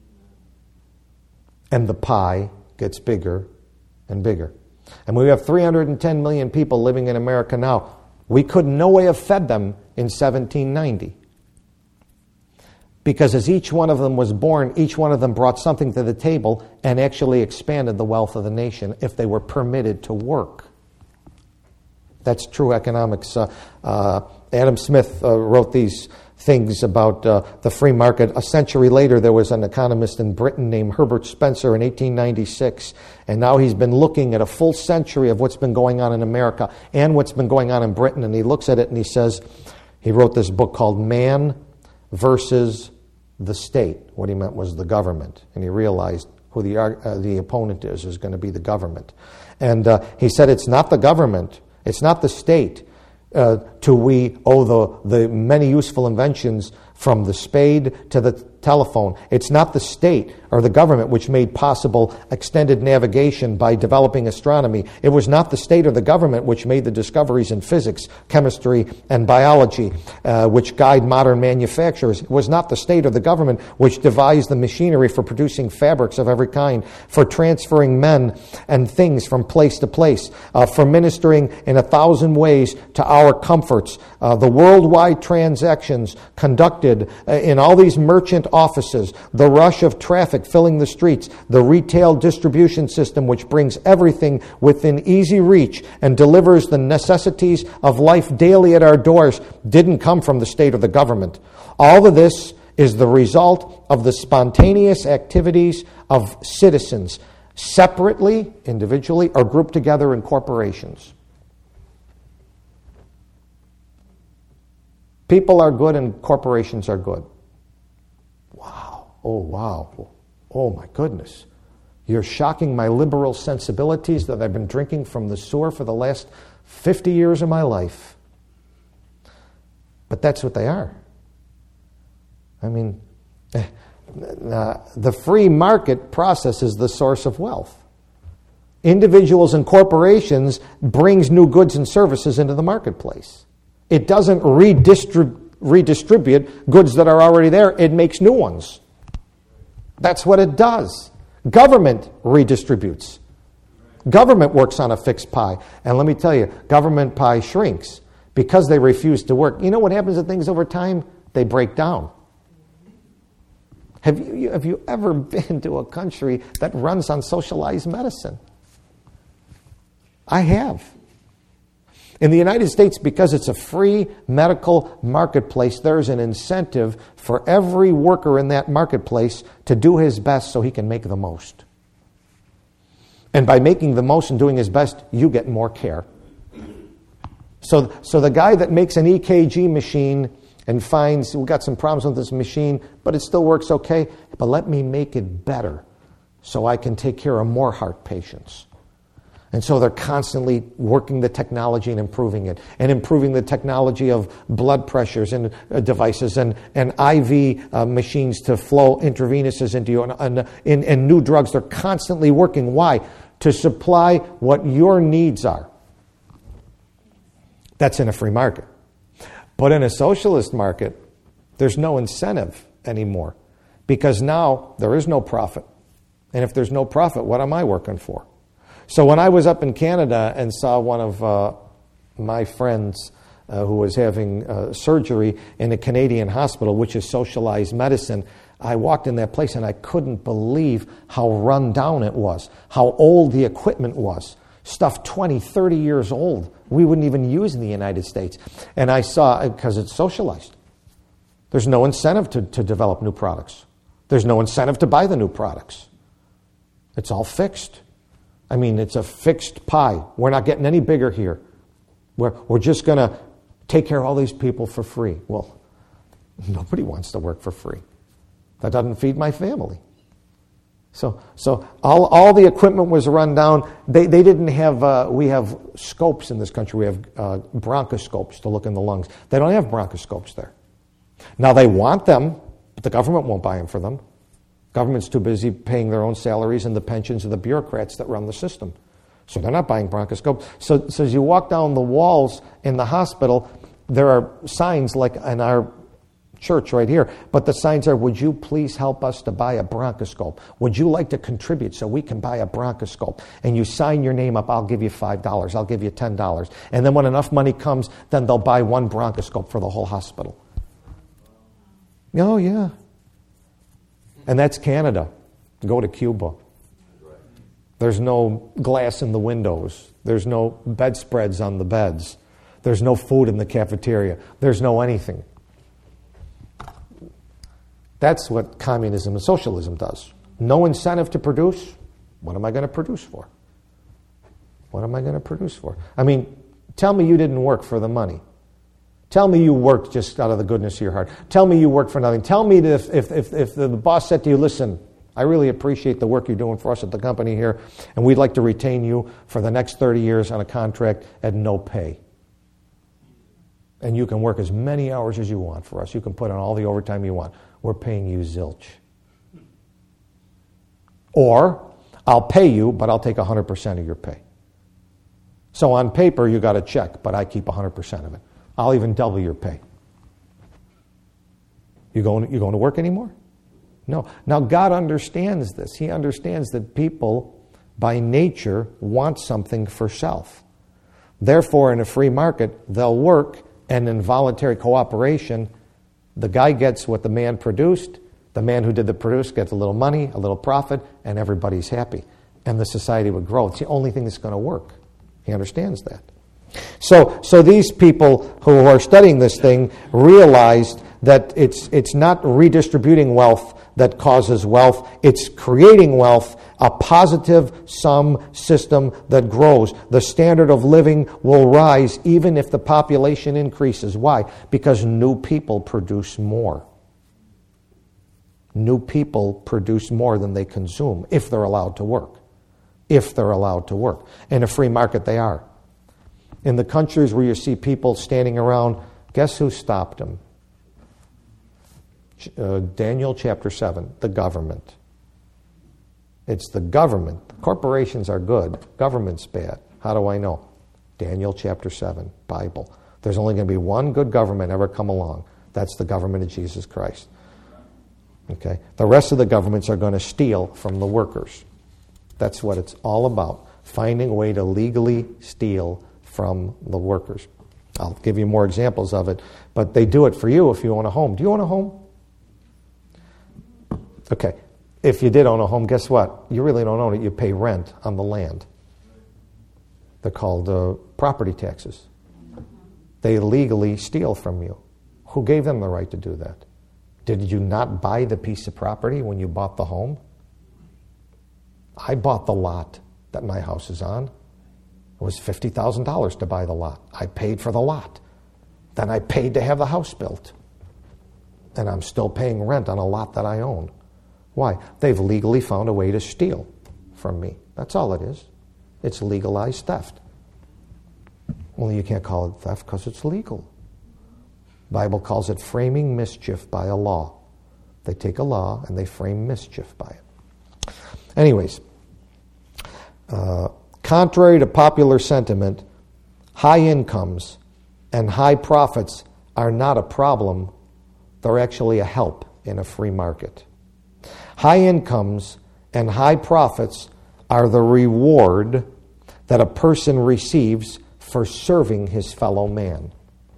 And the pie gets bigger and bigger. And we have three hundred ten million people living in America now. We could no way have fed them in seventeen ninety. Because as each one of them was born, each one of them brought something to the table and actually expanded the wealth of the nation if they were permitted to work. That's true economics. Uh, uh, Adam Smith uh, wrote these things about uh, the free market. A century later, there was an economist in Britain named Herbert Spencer in eighteen ninety-six, and now he's been looking at a full century of what's been going on in America and what's been going on in Britain, and he looks at it and he says, he wrote this book called Man versus the State. What he meant was the government, and he realized who the uh, the opponent is is going to be the government. And uh, he said it's not the government, it's not the state uh, to we owe the, the many useful inventions from the spade to the telephone. It's not the state or the government which made possible extended navigation by developing astronomy. It was not the state or the government which made the discoveries in physics, chemistry, and biology, uh, which guide modern manufacturers. It was not the state or the government which devised the machinery for producing fabrics of every kind, for transferring men and things from place to place, uh, for ministering in a thousand ways to our comforts. Uh, the worldwide transactions conducted uh, in all these merchant offices, the rush of traffic filling the streets, the retail distribution system which brings everything within easy reach and delivers the necessities of life daily at our doors, didn't come from the state or the government. All of this is the result of the spontaneous activities of citizens, separately, individually, or grouped together in corporations. People are good and corporations are good. Wow. Oh, wow. Oh, my goodness. You're shocking my liberal sensibilities that I've been drinking from the sewer for the last fifty years of my life. But that's what they are. I mean, uh, the free market process is the source of wealth. Individuals and corporations brings new goods and services into the marketplace. It doesn't redistrib- redistribute goods that are already there. It makes new ones. That's what it does. Government redistributes. Government works on a fixed pie. And let me tell you, government pie shrinks because they refuse to work. You know what happens to things over time? They break down. Have you, have you ever been to a country that runs on socialized medicine? I have. In the United States, because it's a free medical marketplace, there's an incentive for every worker in that marketplace to do his best so he can make the most. And by making the most and doing his best, you get more care. So, so the guy that makes an E K G machine and finds we've got some problems with this machine, but it still works okay, but let me make it better so I can take care of more heart patients. And so they're constantly working the technology and improving it, and improving the technology of blood pressures and uh, devices and, and I V uh, machines to flow intravenously into you, and, and, and, and new drugs. They're constantly working. Why? To supply what your needs are. That's in a free market. But in a socialist market, there's no incentive anymore, because now there is no profit. And if there's no profit, what am I working for? So when I was up in Canada and saw one of uh, my friends uh, who was having uh, surgery in a Canadian hospital, which is socialized medicine, I walked in that place and I couldn't believe how run down it was, how old the equipment was. Stuff twenty, thirty years old. We wouldn't even use in the United States. And I saw, because it's socialized, there's no incentive to, to develop new products. There's no incentive to buy the new products. It's all fixed. I mean, it's a fixed pie. We're not getting any bigger here. We're, we're just going to take care of all these people for free. Well, nobody wants to work for free. That doesn't feed my family. So, so all, all the equipment was run down. They, they didn't have, uh, we have scopes in this country. We have uh, bronchoscopes to look in the lungs. They don't have bronchoscopes there. Now they want them, but the government won't buy them for them. Government's too busy paying their own salaries and the pensions of the bureaucrats that run the system. So they're not buying bronchoscopes. So, so as you walk down the walls in the hospital, there are signs like in our church right here, but the signs are, would you please help us to buy a bronchoscope? Would you like to contribute so we can buy a bronchoscope? And you sign your name up, I'll give you five dollars, I'll give you ten dollars. And then when enough money comes, then they'll buy one bronchoscope for the whole hospital. Oh, yeah. And that's Canada. Go to Cuba. There's no glass in the windows. There's no bedspreads on the beds. There's no food in the cafeteria. There's no anything. That's what communism and socialism does. No incentive to produce. What am I going to produce for? What am I going to produce for? I mean, tell me you didn't work for the money. Tell me you worked just out of the goodness of your heart. Tell me you worked for nothing. Tell me that if, if, if, if the boss said to you, listen, I really appreciate the work you're doing for us at the company here, and we'd like to retain you for the next thirty years on a contract at no pay. And you can work as many hours as you want for us. You can put on all the overtime you want. We're paying you zilch. Or, I'll pay you, but I'll take one hundred percent of your pay. So on paper, you got a check, but I keep one hundred percent of it. I'll even double your pay. You going, you going to work anymore? No. Now, God understands this. He understands that people, by nature, want something for self. Therefore, in a free market, they'll work, and in voluntary cooperation, the guy gets what the man produced, the man who did the produce gets a little money, a little profit, and everybody's happy. And the society would grow. It's the only thing that's going to work. He understands that. So, so these people who are studying this thing realized that it's it's not redistributing wealth that causes wealth. It's creating wealth, a positive sum system that grows. The standard of living will rise even if the population increases. Why? Because new people produce more. New people produce more than they consume if they're allowed to work. If they're allowed to work. In a free market, they are. In the countries where you see people standing around, guess who stopped them? Uh, Daniel chapter seven, the government. It's the government. Corporations are good. Government's bad. How do I know? Daniel chapter seven, Bible. There's only going to be one good government ever come along. That's the government of Jesus Christ. Okay? The rest of the governments are going to steal from the workers. That's what it's all about. Finding a way to legally steal from the workers. I'll give you more examples of it, but they do it for you if you own a home. Do you own a home? Okay. If you did own a home, guess what? You really don't own it. You pay rent on the land. They're called uh, property taxes. They legally steal from you. Who gave them the right to do that? Did you not buy the piece of property when you bought the home? I bought the lot that my house is on. It was fifty thousand dollars to buy the lot. I paid for the lot. Then I paid to have the house built. And I'm still paying rent on a lot that I own. Why? They've legally found a way to steal from me. That's all it is. It's legalized theft. Only you can't call it theft because it's legal. The Bible calls it framing mischief by a law. They take a law and they frame mischief by it. Anyways, uh, contrary to popular sentiment, high incomes and high profits are not a problem. They're actually a help in a free market. High incomes and high profits are the reward that a person receives for serving his fellow man.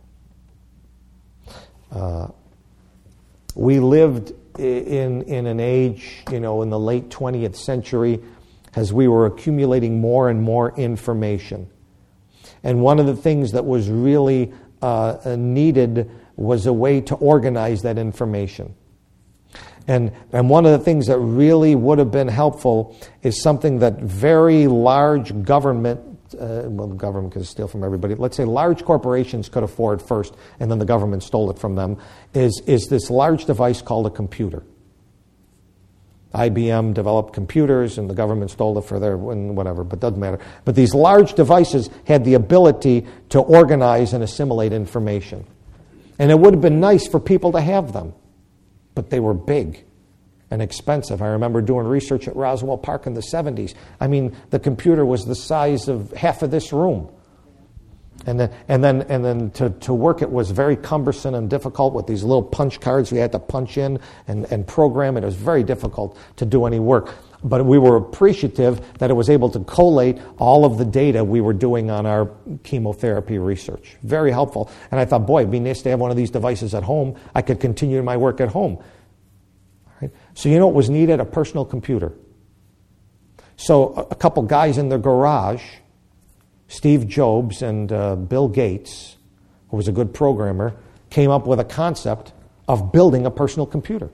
Uh, we lived in in an age, you know, in the late twentieth century, as we were accumulating more and more information. And one of the things that was really uh, needed was a way to organize that information. And and one of the things that really would have been helpful is something that very large government, uh, well, the government could steal from everybody. Let's say large corporations could afford first, and then the government stole it from them, is, is this large device called a computer. I B M developed computers and the government stole it for their whatever, but doesn't matter. But these large devices had the ability to organize and assimilate information. And it would have been nice for people to have them, but they were big and expensive. I remember doing research at Roswell Park in the seventies. I mean, the computer was the size of half of this room. And then, and then, and then to, to work it was very cumbersome and difficult with these little punch cards we had to punch in and, and program. It was very difficult to do any work. But we were appreciative that it was able to collate all of the data we were doing on our chemotherapy research. Very helpful. And I thought, boy, it'd be nice to have one of these devices at home. I could continue my work at home. Right? So you know what was needed? A personal computer. So a couple guys in their garage, Steve Jobs and uh, Bill Gates, who was a good programmer, came up with a concept of building a personal computer.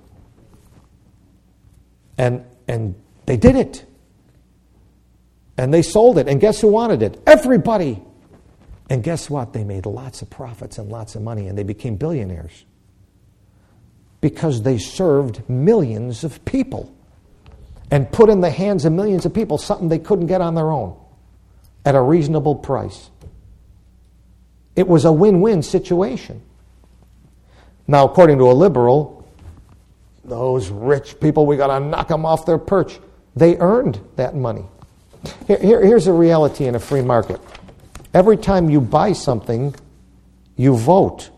And and they did it. And they sold it. And guess who wanted it? Everybody. And guess what? They made lots of profits and lots of money, and they became billionaires. Because they served millions of people and put in the hands of millions of people something they couldn't get on their own at a reasonable price. It was a win-win situation. Now, according to a liberal, those rich people, we got to knock them off their perch. They earned that money. Here, here, here's a reality in a free market. Every time you buy something, you vote.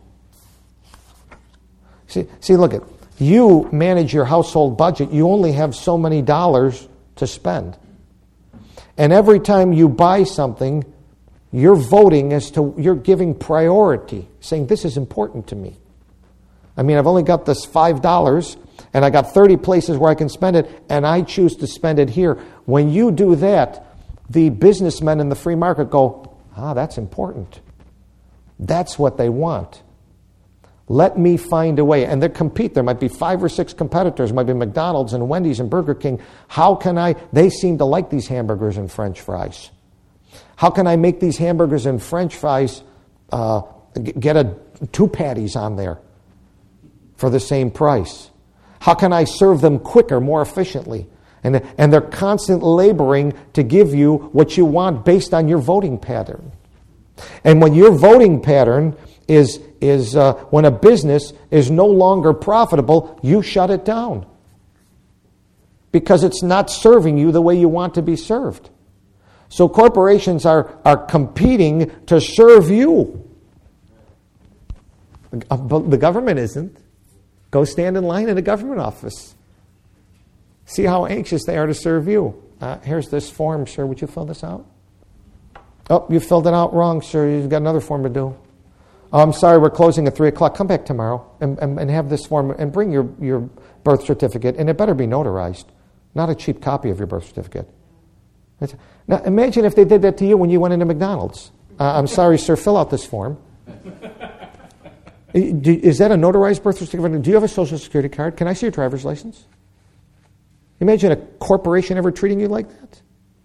See, see, look at you manage your household budget. You only have so many dollars to spend. And every time you buy something, you're voting as to, you're giving priority, saying this is important to me. I mean, I've only got this five dollars, and I got thirty places where I can spend it, and I choose to spend it here. When you do that, the businessmen in the free market go, ah, that's important. That's what they want. Let me find a way. And they compete. There might be five or six competitors. There might be McDonald's and Wendy's and Burger King. How can I... They seem to like these hamburgers and French fries. How can I make these hamburgers and French fries, uh, get a two patties on there for the same price? How can I serve them quicker, more efficiently? And, and they're constantly laboring to give you what you want based on your voting pattern. And when your voting pattern is, is uh, when a business is no longer profitable, you shut it down. Because it's not serving you the way you want to be served. So corporations are, are competing to serve you. But the government isn't. Go stand in line in a government office. See how anxious they are to serve you. Uh, here's this form, sir. Would you fill this out? Oh, you filled it out wrong, sir. You've got another form to do. Oh, I'm sorry, we're closing at three o'clock. Come back tomorrow and, and, and have this form and bring your, your birth certificate. And it better be notarized, not a cheap copy of your birth certificate. It's, now, imagine if they did that to you when you went into McDonald's. Uh, I'm sorry, sir, fill out this form. Is that a notarized birth certificate? Do you have a social security card? Can I see your driver's license? Imagine a corporation ever treating you like that.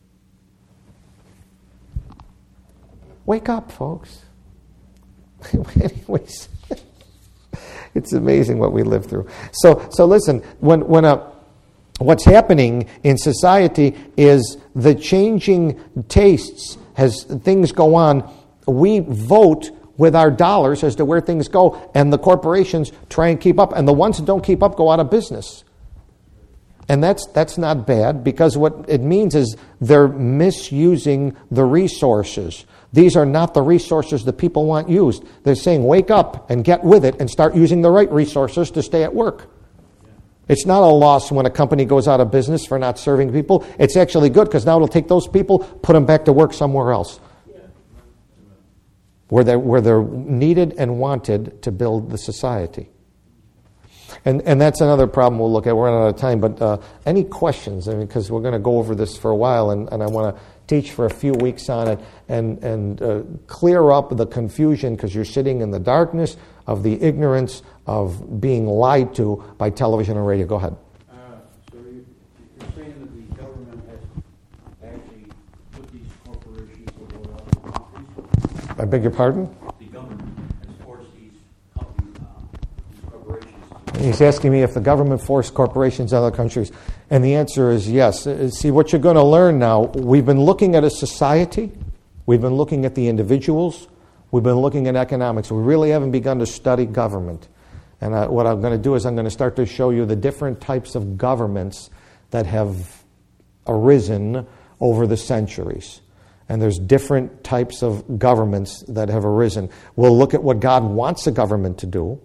Wake up, folks. Anyways, it's amazing what we live through. So, so listen, when when a what's happening in society is the changing tastes as things go on. We vote with our dollars as to where things go, and the corporations try and keep up, and the ones that don't keep up go out of business. And that's that's not bad, because what it means is they're misusing the resources. These are not the resources that people want used. They're saying, wake up and get with it and start using the right resources to stay at work. It's not a loss when a company goes out of business for not serving people. It's actually good, because now it'll take those people, put them back to work somewhere else. Where they're, where they're needed and wanted to build the society. And and that's another problem we'll look at. We're running out of time, but uh, any questions? I mean, because we're going to go over this for a while, and, and I want to teach for a few weeks on it and, and uh, clear up the confusion, because you're sitting in the darkness of the ignorance of being lied to by television and radio. Go ahead. Uh, so you, you're saying that the government has actually put these corporations over other countries? I beg your pardon? The government has forced these, companies, uh, these corporations to He's asking me if the government forced corporations in other countries. And the answer is yes. See, what you're going to learn now, we've been looking at a society, we've been looking at the individuals, we've been looking at economics. We really haven't begun to study government. And I, what I'm going to do is I'm going to start to show you the different types of governments that have arisen over the centuries. And there's different types of governments that have arisen. We'll look at what God wants a government to do.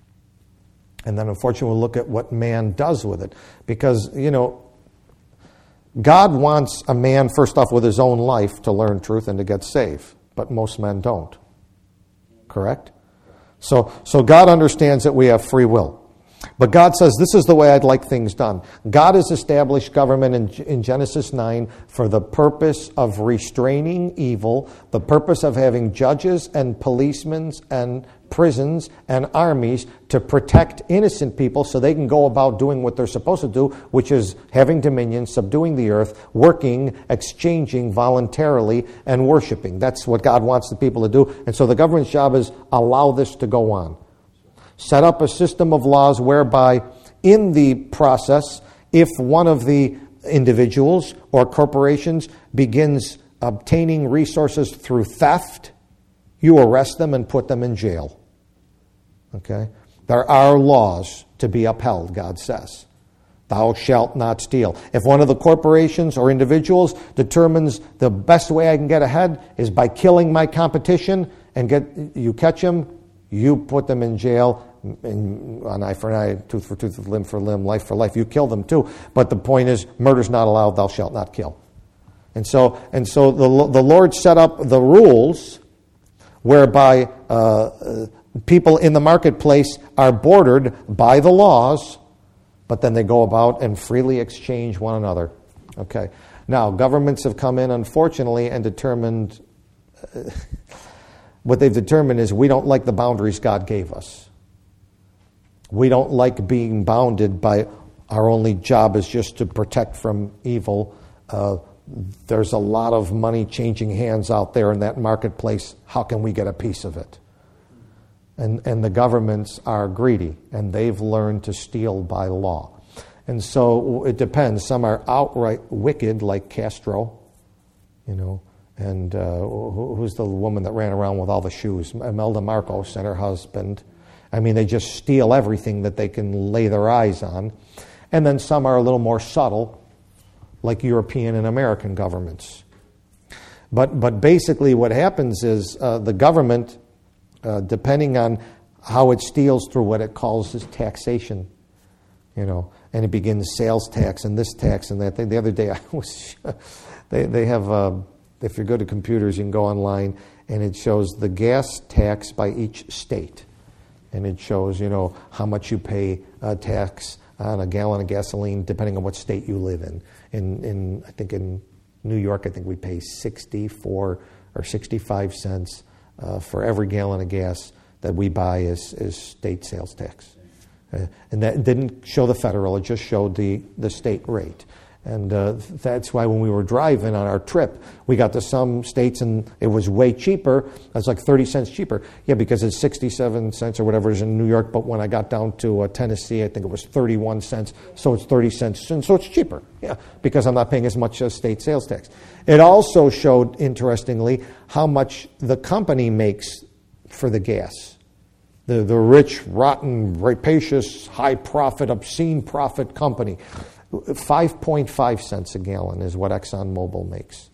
And then, unfortunately, we'll look at what man does with it. Because, you know, God wants a man, first off, with his own life to learn truth and to get saved. But most men don't. Correct? So, so God understands that we have free will. But God says, this is the way I'd like things done. God has established government in, in Genesis nine for the purpose of restraining evil, the purpose of having judges and policemen and prisons and armies to protect innocent people so they can go about doing what they're supposed to do, which is having dominion, subduing the earth, working, exchanging voluntarily, and worshiping. That's what God wants the people to do. And so the government's job is allow this to go on. Set up a system of laws whereby in the process, if one of the individuals or corporations begins obtaining resources through theft, you arrest them and put them in jail. Okay? There are laws to be upheld, God says. Thou shalt not steal. If one of the corporations or individuals determines the best way I can get ahead is by killing my competition and get you catch them, you put them in jail, and an eye for an eye, tooth for tooth, limb for limb, life for life. You kill them too. But the point is, murder's not allowed, thou shalt not kill. And so, and so the, the Lord set up the rules whereby uh, people in the marketplace are bordered by the laws, but then they go about and freely exchange one another. Okay. Now, governments have come in, unfortunately, and determined... Uh, what they've determined is we don't like the boundaries God gave us. We don't like being bounded by our only job is just to protect from evil. Uh, there's a lot of money changing hands out there in that marketplace. How can we get a piece of it? And, and the governments are greedy, and they've learned to steal by law. And so it depends. Some are outright wicked, like Castro, you know. And uh, who's the woman that ran around with all the shoes? Imelda Marcos and her husband. I mean, they just steal everything that they can lay their eyes on. And then some are a little more subtle, like European and American governments. But but basically what happens is uh, the government, uh, depending on how it steals through what it calls as taxation, you know, and it begins sales tax and this tax and that thing. The other day I was, they, they have... Uh, If you're good at computers, you can go online, and it shows the gas tax by each state. And it shows, you know, how much you pay uh, tax on a gallon of gasoline, depending on what state you live in. In, in I think in New York, I think we pay sixty-four or sixty-five cents uh, for every gallon of gas that we buy is, is state sales tax. Uh, and that didn't show the federal, it just showed the, the state rate. And uh, that's why when we were driving on our trip, we got to some states and it was way cheaper. It was like thirty cents cheaper. Yeah, because it's sixty-seven cents or whatever it is in New York. But when I got down to uh, Tennessee, I think it was thirty-one cents. So it's thirty cents. And so it's cheaper. Yeah, because I'm not paying as much as state sales tax. It also showed, interestingly, how much the company makes for the gas. The, the rich, rotten, rapacious, high-profit, obscene profit company. five point five cents a gallon is what ExxonMobil makes.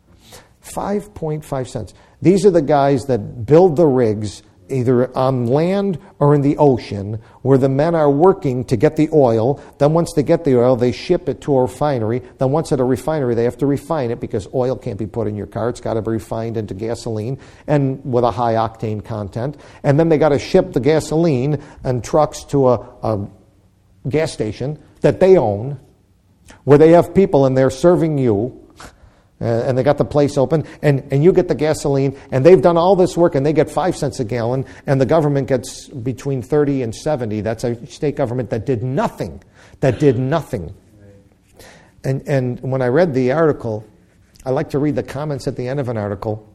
five point five cents. These are the guys that build the rigs either on land or in the ocean where the men are working to get the oil. Then once they get the oil, they ship it to a refinery. Then once at a refinery, they have to refine it because oil can't be put in your car. It's got to be refined into gasoline and with a high octane content. And then they got to ship the gasoline and trucks to a, a gas station that they own, where they have people and they're serving you, uh, and they got the place open, and, and you get the gasoline, and they've done all this work, and they get five cents a gallon, and the government gets between thirty and seventy. That's a state government that did nothing, that did nothing. And, and when I read the article, I like to read the comments at the end of an article,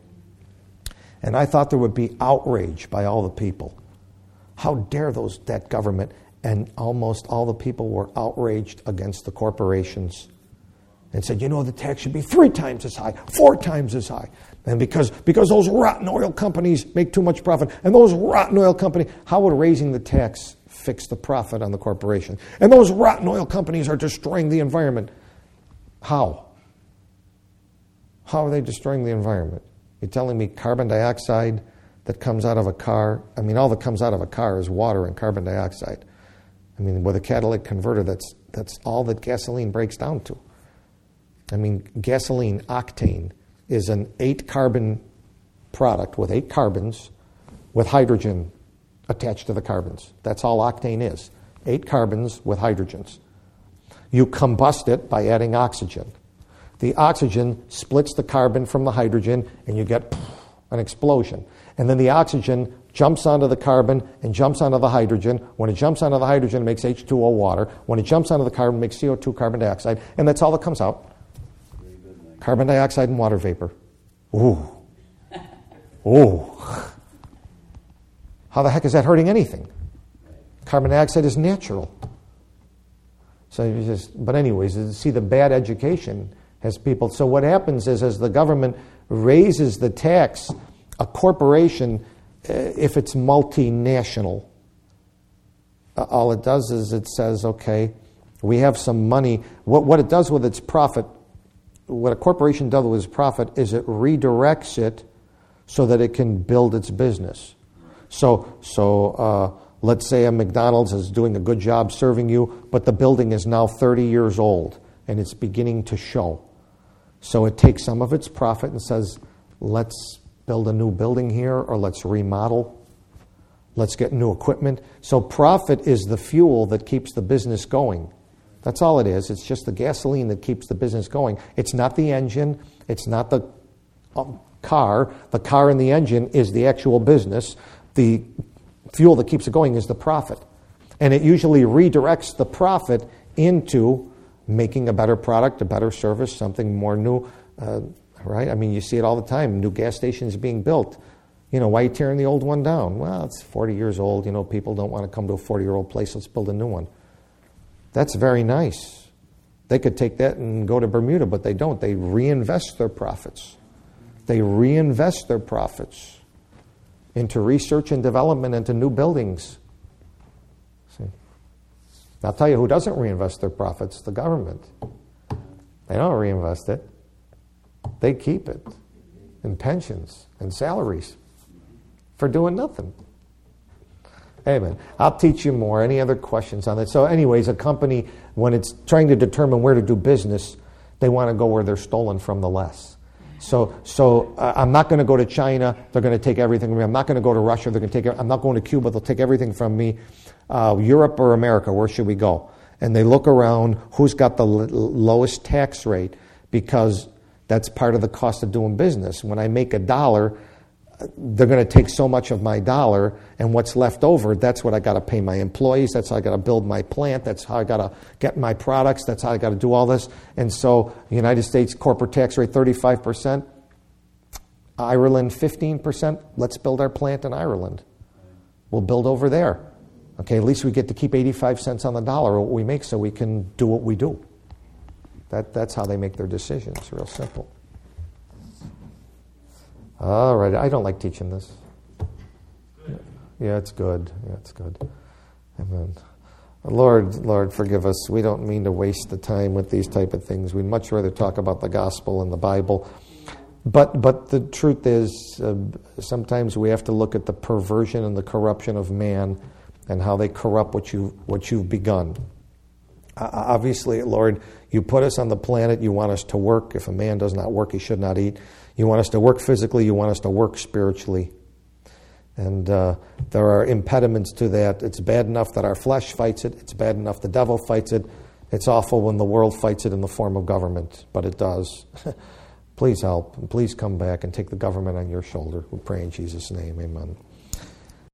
and I thought there would be outrage by all the people. How dare those that government And almost all the people were outraged against the corporations and said, you know, the tax should be three times as high, four times as high. And because, because those rotten oil companies make too much profit, and those rotten oil companies, how would raising the tax fix the profit on the corporation? And those rotten oil companies are destroying the environment. How? How are they destroying the environment? You're telling me carbon dioxide that comes out of a car, I mean, all that comes out of a car is water and carbon dioxide. I mean, with a catalytic converter, that's that's all that gasoline breaks down to. I mean, gasoline, octane, is an eight-carbon product with eight carbons with hydrogen attached to the carbons. That's all octane is. Eight carbons with hydrogens. You combust it by adding oxygen. The oxygen splits the carbon from the hydrogen, and you get an explosion. And then the oxygen jumps onto the carbon and jumps onto the hydrogen. When it jumps onto the hydrogen, it makes H two O water. When it jumps onto the carbon, it makes C O two, carbon dioxide. And that's all that comes out. Carbon dioxide and water vapor. Ooh. Ooh. How the heck is that hurting anything? Carbon dioxide is natural. So you just, but anyways, see the bad education has people. So what happens is as the government raises the tax, a corporation, uh, if it's multinational, uh, all it does is it says, okay, we have some money. What, what it does with its profit, what a corporation does with its profit is it redirects it so that it can build its business. So, so uh, let's say a McDonald's is doing a good job serving you, but the building is now thirty years old and it's beginning to show. So it takes some of its profit and says, let's build a new building here, or let's remodel. Let's get new equipment. So profit is the fuel that keeps the business going. That's all it is. It's just the gasoline that keeps the business going. It's not the engine. It's not the um, car. The car and the engine is the actual business. The fuel that keeps it going is the profit. And it usually redirects the profit into making a better product, a better service, something more new, uh, right? I mean, you see it all the time. New gas stations being built. You know, why are you tearing the old one down? Well, it's forty years old. You know, people don't want to come to a forty-year-old place. Let's build a new one. That's very nice. They could take that and go to Bermuda, but they don't. They reinvest their profits. They reinvest their profits into research and development, into new buildings. See? I'll tell you who doesn't reinvest their profits, the government. They don't reinvest it. They keep it in pensions and salaries for doing nothing. Amen. I'll teach you more. Any other questions on that? So anyways, a company, when it's trying to determine where to do business, they want to go where they're stolen from the less. So so uh, I'm not going to go to China. They're going to take everything from me. I'm not going to go to Russia. They're going to take. I'm not going to Cuba. They'll take everything from me. Uh, Europe or America, where should we go? And they look around, who's got the l- lowest tax rate, because that's part of the cost of doing business. When I make a dollar, they're going to take so much of my dollar, and what's left over, that's what I got to pay my employees. That's how I got to build my plant. That's how I got to get my products. That's how I got to do all this. And so, the United States corporate tax rate thirty-five percent, Ireland fifteen percent. Let's build our plant in Ireland. We'll build over there. Okay, at least we get to keep eighty-five cents on the dollar what we make, so we can do what we do. That that's how they make their decisions. Real simple. All right, I don't like teaching this. Yeah, it's good. Yeah, it's good. Amen. Lord, Lord, forgive us. We don't mean to waste the time with these type of things. We'd much rather talk about the gospel and the Bible. But but the truth is, uh, sometimes we have to look at the perversion and the corruption of man and how they corrupt what you what you've begun. Uh, obviously, Lord, you put us on the planet. You want us to work. If a man does not work, he should not eat. You want us to work physically. You want us to work spiritually. And uh, there are impediments to that. It's bad enough that our flesh fights it. It's bad enough the devil fights it. It's awful when the world fights it in the form of government, but it does. Please help. And please come back and take the government on your shoulder. We pray in Jesus' name. Amen.